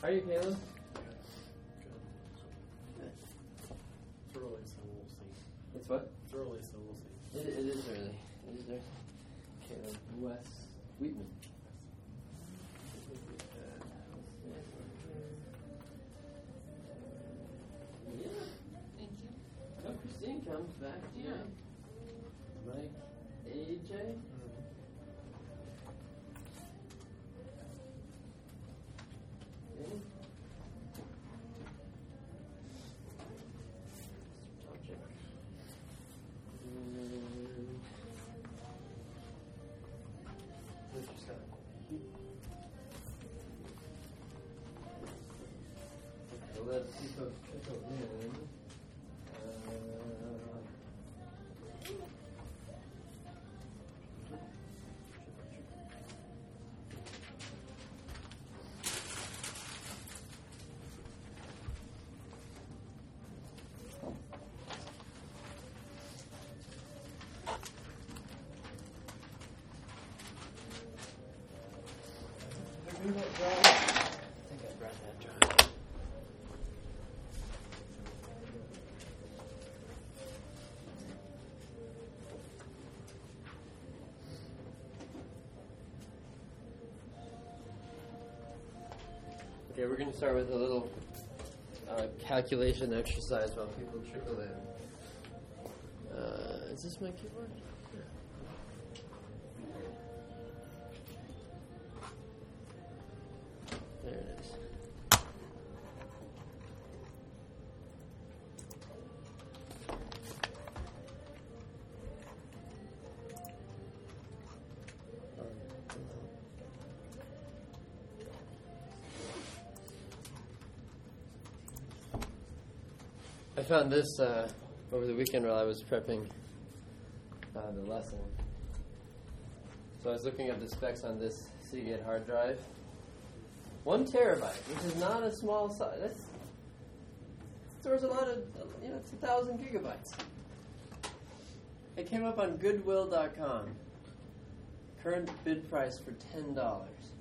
How are you, Caleb? It's early, so we'll see. It's what? It's early, so we'll see. It is early. It is early. Caleb Wes Wheatman. Yeah. Thank you. Oh, Christine comes back. Yeah. Mike, AJ. Okay. Object. Mr. Scott. Okay, let's see folks trickle in. I think I brought that drive. Okay, we're going to start with a little calculation exercise while people trickle in. Is this my keyboard? There it is. I found this over the weekend while I was prepping the lesson. So I was looking at the specs on this Seagate hard drive. 1 terabyte, which is not a small size. That stores a lot of, it's 1,000 gigabytes. It came up on Goodwill.com. Current bid price for $10.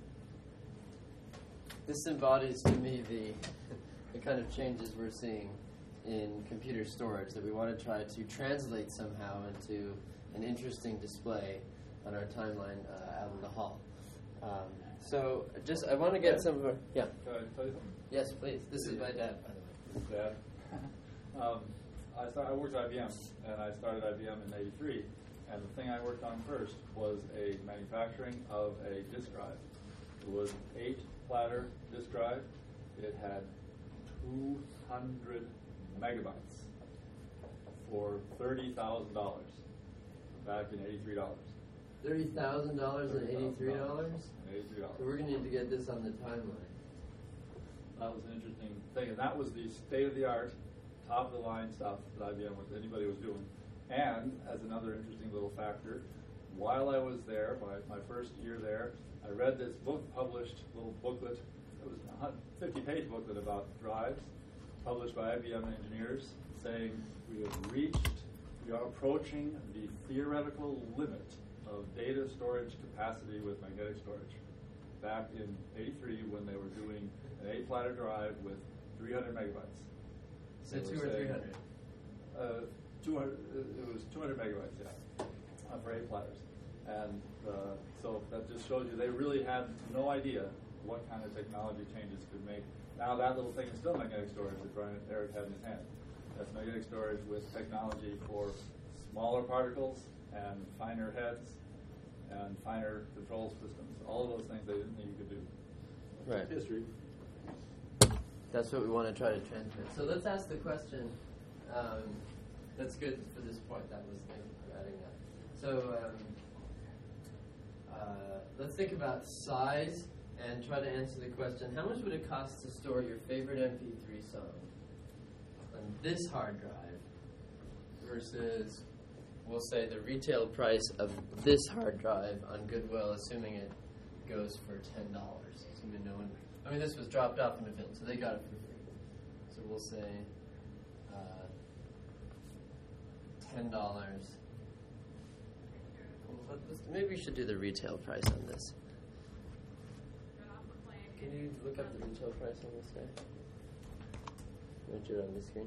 This embodies to me the kind of changes we're seeing in computer storage that we want to try to translate somehow into an interesting display on our timeline out in the hall. So, I want to get some of our... Yeah. Can I tell you something? Yes, please. This is my dad, by the way. Dad. I worked at IBM, and I started IBM in '83. And the thing I worked on first was a manufacturing of a disk drive. It was an 8-platter disk drive. It had 200 megabytes for $30,000 back in $83. $30,000 and $83? $83. So we're going to need to get this on the timeline. That was an interesting thing, and that was the state-of-the-art, top-of-the-line stuff that anybody was doing. And as another interesting little factor, while I was there, my first year there, I read this published little booklet. It was a 50-page booklet about drives, published by IBM engineers, saying we are approaching the theoretical limit of data storage capacity with magnetic storage. Back in '83, when they were doing an 8-platter drive with 300 megabytes. So 2 or 300? 200. It was 200 megabytes, yeah, for 8 platters. And so that just shows you they really had no idea what kind of technology changes could make. Now that little thing is still magnetic storage that Eric had in his hand. That's magnetic storage with technology for smaller particles and finer heads and finer control systems. All of those things they didn't think you could do. Right. History. That's what we want to try to transmit. So let's ask the question. That's good for this point. That was adding that. So let's think about size and try to answer the question, how much would it cost to store your favorite MP3 song on this hard drive versus, we'll say, the retail price of this hard drive on Goodwill, assuming it goes for $10. Assuming no one... this was dropped off in the field, so they got it for free. So we'll say $10. Maybe we should do the retail price on this. Can you look up the retail price on this guy? Right here on the screen.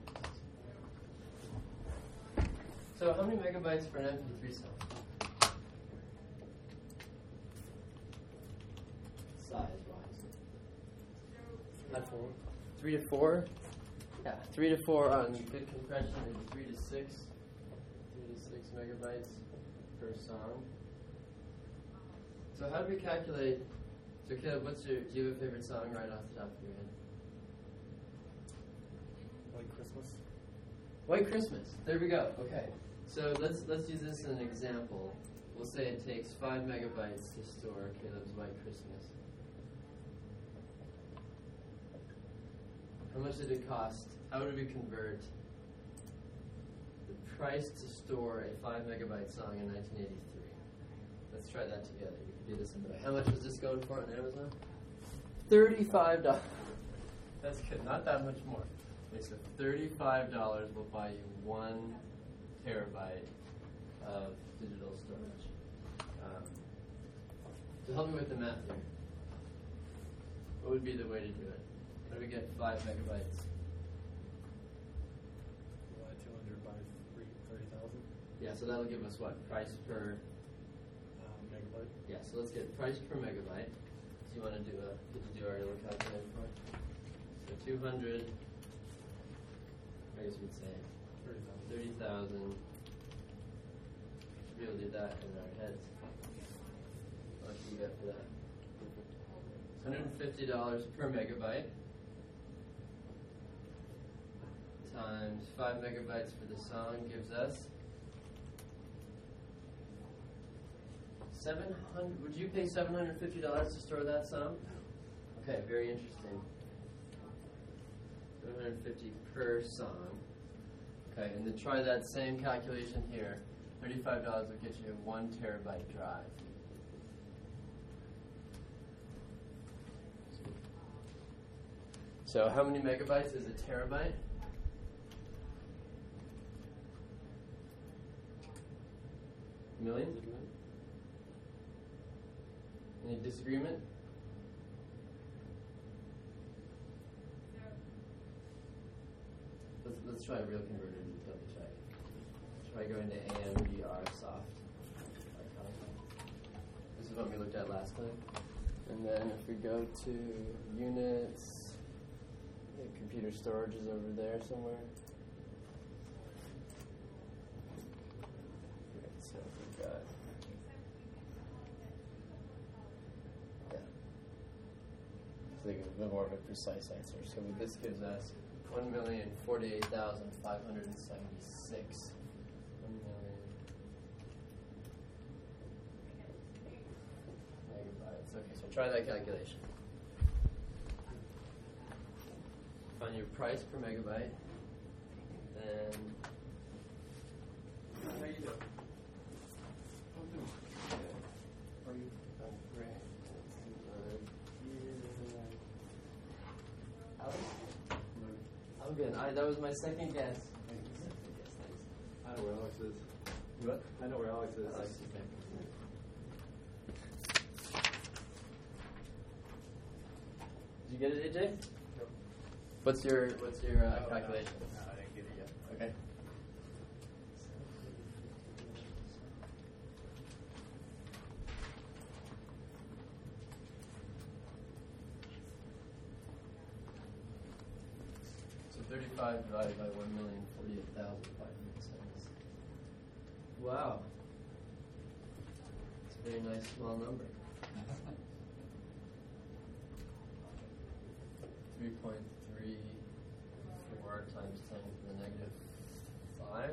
So how many megabytes for an MP3 song? Size-wise. Not 4. 3 to 4? Yeah, 3 to 4 on good compression, maybe 3 to 6. 3 to 6 megabytes per song. So how do we calculate? So Caleb, do you have a favorite song right off the top of your head? Like Christmas? White Christmas. There we go. Okay. So let's use this as an example. We'll say it takes 5 megabytes to store Caleb's White Christmas. How much did it cost? How would we convert the price to store a 5 megabyte song in 1983? Let's try that together. You can do this in the way. How much was this going for on Amazon? $35. That's good. Not that much more. Okay, so $35 will buy you 1 terabyte of digital storage. So help me with the math here. What would be the way to do it? How do we get 5 megabytes? 200 by 30,000 Yeah, so that'll give us what? Price per... megabyte. Yeah, so let's get price per megabyte. So you want to do did you do our little calculator for it? So 200, I guess we'd say 30,000. Should be able to do that in our heads. How much do you get for that? $150 per megabyte times 5 megabytes for the song gives us 700. Would you pay $750 to store that song? Okay, very interesting. 750 per song. Okay, and then try that same calculation here. $35 will get you a 1 terabyte drive. So how many megabytes is a terabyte? A million? Any disagreement? Let's try a real converter to double check. Try going to AMBR soft. This is what we looked at last time. And then if we go to units, the computer storage is over there somewhere. Okay, so we've got... Yeah. So a bit more of a precise answer. So this gives us 1,048,576. 1 million megabytes. Okay, so try that calculation. Find your price per megabyte. Then how you doing? I'm doing good. How are you? I'm great. Alex? I'm good. That was my second guess. I know where Alex is. What? I know where Alex is. Alex is back. Did you get it, AJ? Nope. What's your calculation? No, I didn't get it yet. Okay. So 35 divided by 1,048,576. Wow. It's a very nice small number. 3.34 times 10 to the negative 5.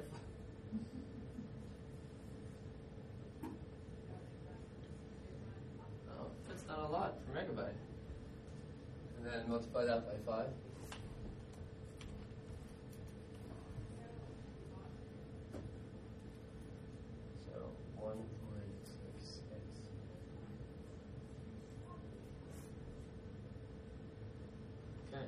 Oh, that's not a lot per megabyte. And then multiply that by 5. So 1.66. Okay.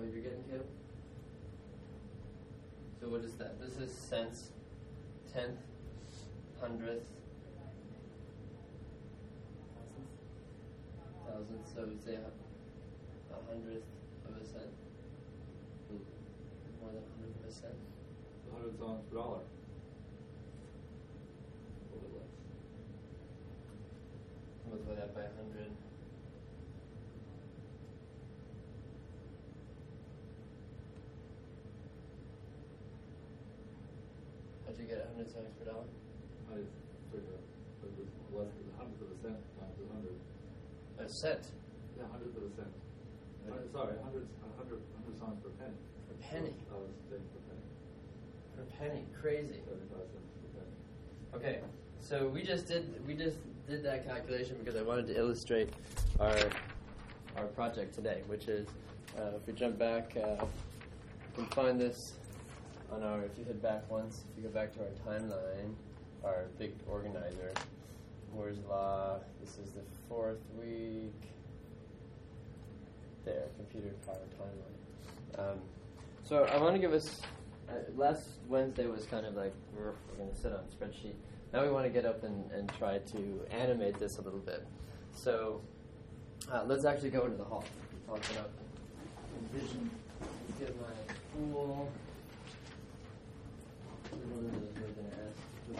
what you're getting to? So what is that? This is cents, tenth, hundredth, thousandth. So we say a hundredth of a cent. More than a hundredth of a cent. 100 songs per dollar. A little bit less. Multiply that by 100. How'd you get 100 songs per dollar? I figured it was less than 100th of a cent times 100. A cent. Yeah, 100th of a cent. Sorry, 100 songs per penny. Per penny. I was saying per penny. Per penny. Crazy. 75 cents per penny. Okay, so we just did that calculation because I wanted to illustrate our project today, which is if we jump back, you can find this on our. If you head back once, if you go back to our timeline, our big organizer, Moore's Law. This is the 4th week. There, computer power timeline. So I want to give us. Last Wednesday was kind of like we're going to sit on a spreadsheet. Now we want to get up and try to animate this a little bit. So let's actually go into the hall. I'll get up. Envision. Let's get my pool. One of those we're going to ask.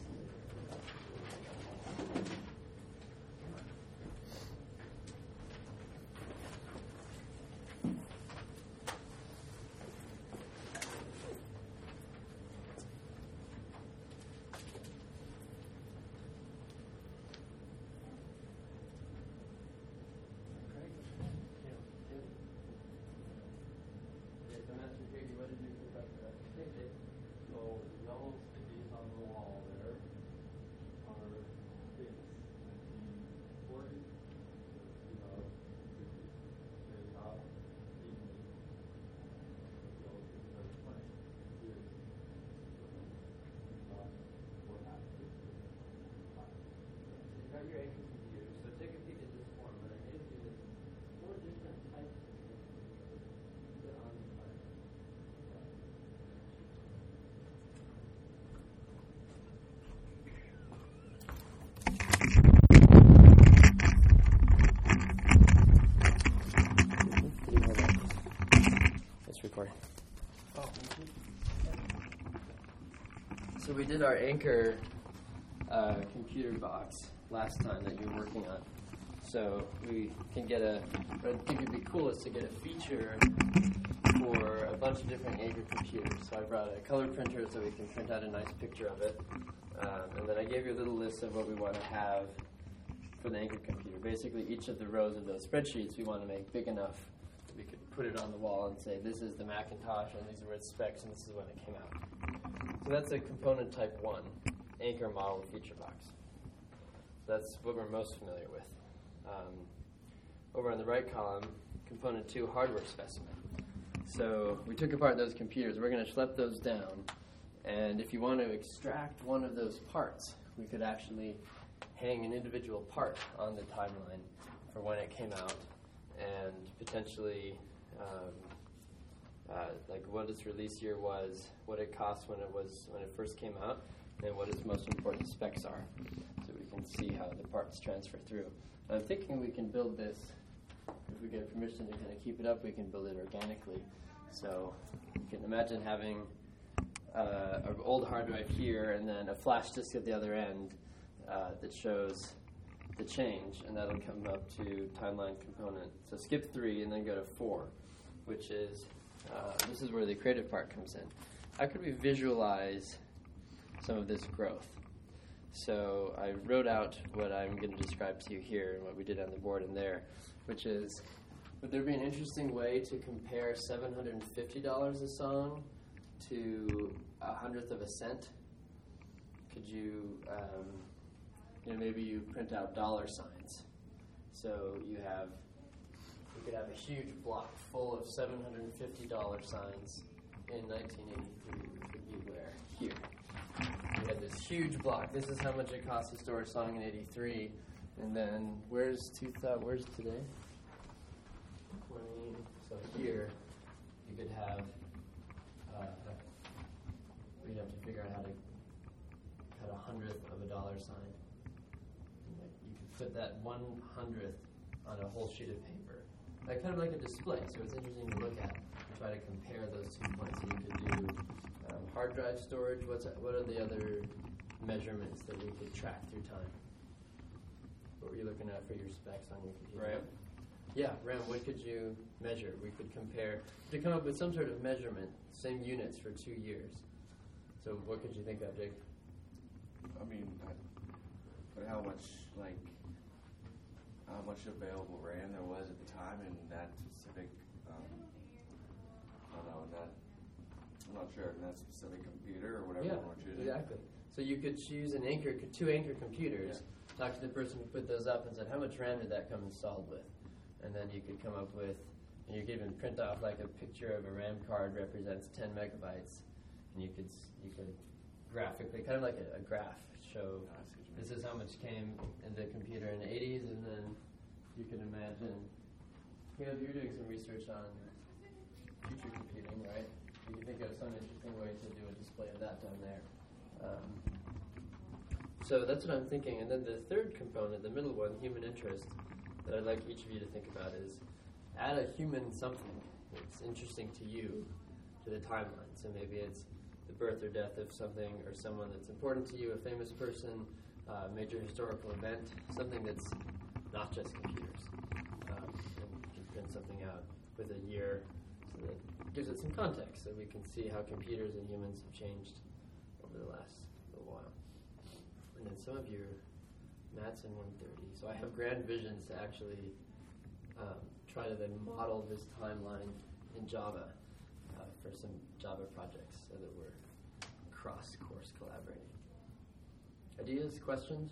So the yellow stickies on the wall there are dates. 1940, 2060. They top evenly. Yellow stickies are 20 years. What happened? You got your anchor computer, so take a peek at this form. But I gave you this 4 different types of things that on the plan. It's recording. Oh. So we did our anchor computer box last time that you were working on. So we can get what I think would be cool is to get a feature for a bunch of different anchor computers. So I brought a color printer so we can print out a nice picture of it. And then I gave you a little list of what we want to have for the anchor computer. Basically, each of the rows of those spreadsheets we want to make big enough that we could put it on the wall and say, this is the Macintosh, and these are its specs, and this is when it came out. So that's a component type 1, anchor model feature box. So that's what we're most familiar with. Over on the right column, component 2, hardware specimen. So we took apart those computers. We're going to schlep those down. And if you want to extract one of those parts, we could actually hang an individual part on the timeline for when it came out and potentially like what its release year was, what it cost when it first came out, and what its most important specs are. So we can see how the parts transfer through. I'm thinking we can build this, if we get permission to kind of keep it up, we can build it organically. So you can imagine having an old hard drive here and then a flash disk at the other end that shows the change, and that'll come up to timeline component. So skip 3 and then go to 4, which is, this is where the creative part comes in. How could we visualize some of this growth? So I wrote out what I'm going to describe to you here and what we did on the board in there, which is, would there be an interesting way to compare $750 a song to 1/100th of a cent? Could you, maybe you print out dollar signs. So you could have a huge block full of $750 signs in 1983, which would be where? Here. We had this huge block. This is how much it cost to store a song in 83. And then where's today? 20. So here, put that 1/100th on a whole sheet of paper. Like kind of like a display, so it's interesting to look at, try to compare those 2 points. So you could do hard drive storage. What are the other measurements that we could track through time? What were you looking at for your specs on your computer? RAM? Yeah, RAM. What could you measure? We could compare to come up with some sort of measurement, same units for 2 years. So what could you think of, Jake? I mean, but how much available RAM there was at the time in that specific, I don't know, I'm not sure, in that specific computer or whatever Yeah, we're choosing. exactly. So you could choose two anchor computers, talk to the person who put those up and said, how much RAM did that come installed with? And then you could come up with, and you could even print off like a picture of a RAM card represents 10 megabytes, and you could graphically, kind of like a graph, show this is how much came in the computer in the 80s, and then you can imagine, you're doing some research on future computing, right? You can think of some interesting way to do a display of that down there. So that's what I'm thinking. And then the third component, the middle one, human interest, that I'd like each of you to think about is add a human something that's interesting to you to the timeline. So maybe it's the birth or death of something or someone that's important to you, a famous person, major historical event, something that's not just computers. And you can print something out with a year so that gives it some context so we can see how computers and humans have changed over the last little while. And then some of you are Matt's in 130. So I have grand visions to actually try to then model this timeline in Java for some Java projects so that we're cross-course collaborating. Ideas, questions?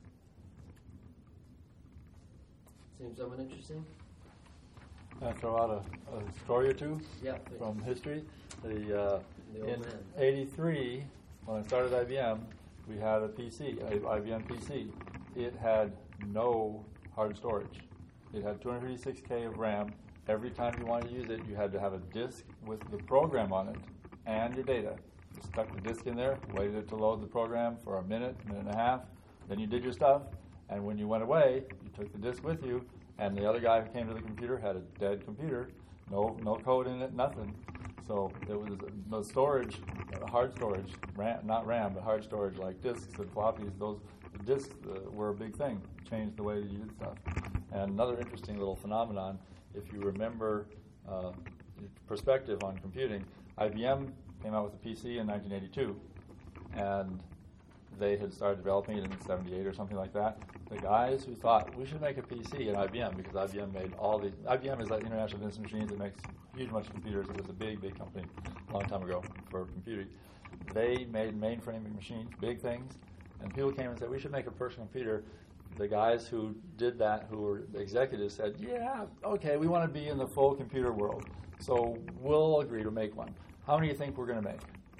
Seems someone interesting? Can I throw out a story or two Please. from history? The old In man. '83, when I started IBM, we had a PC, IBM PC. It had no hard storage. It had 256K of RAM. Every time you wanted to use it, you had to have a disk with the program on it and your data. You stuck the disk in there, waited it to load the program for a minute and a half, then you did your stuff, and when you went away, you took the disk with you, and the other guy who came to the computer had a dead computer, no code in it, nothing. So it was no storage, hard storage, not RAM, but hard storage like disks and floppies. Those disks were a big thing, changed the way that you did stuff. And another interesting little phenomenon, if you remember perspective on computing, IBM came out with a PC in 1982, and they had started developing it in 78 or something like that. The guys who thought we should make a PC at IBM, because IBM made all these, IBM is like International Business Machines, it makes huge bunch of computers. It was a big company a long time ago for computing. They made mainframe machines, big things, and people came and said we should make a personal computer. The guys who did that, who were the executives, said, yeah, okay, we want to be in the full computer world, so we'll agree to make one. How many do you think we're going to make?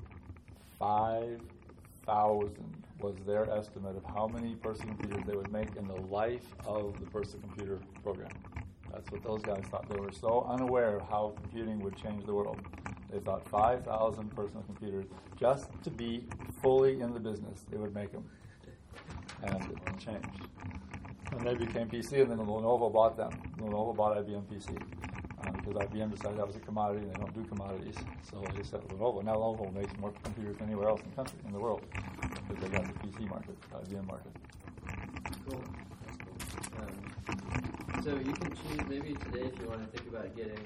5,000 was their estimate of how many personal computers they would make in the life of the personal computer program. That's what those guys thought. They were so unaware of how computing would change the world. They thought 5,000 personal computers just to be fully in the business. They would make them. And it changed. And they became PC, and then Lenovo bought them. Lenovo bought IBM PC because IBM decided that was a commodity, and they don't do commodities. So they said Lenovo. Now Lenovo makes more computers than anywhere else in the world because they got the PC market, IBM market. Cool. So you can choose maybe today if you want to think about getting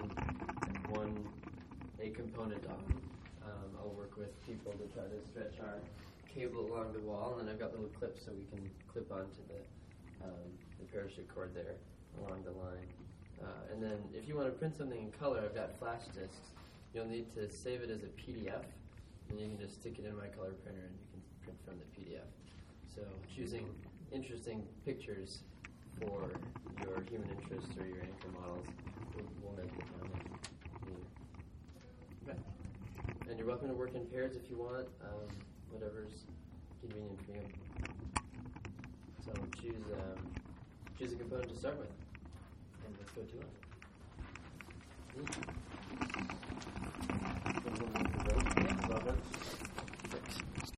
a component on. I'll work with people to try to stretch our cable along the wall, and I've got little clips so we can clip onto the parachute cord there along the line. And then if you want to print something in color, I've got flash disks. You'll need to save it as a PDF, and you can just stick it in my color printer and you can print from the PDF. So choosing interesting pictures for your human interests or your anchor models will make it okay. And you're welcome to work in pairs if you want, whatever's convenient for you. So choose a component to start with, and let's go to it.